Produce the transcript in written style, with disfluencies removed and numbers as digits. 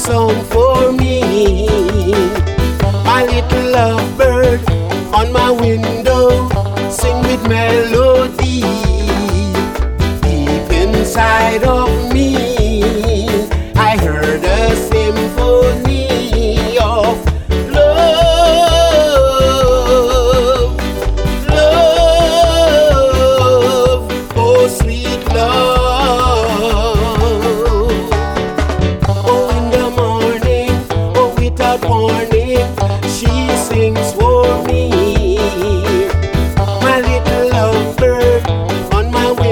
song for me. My little lovebird on my window, sing with melody.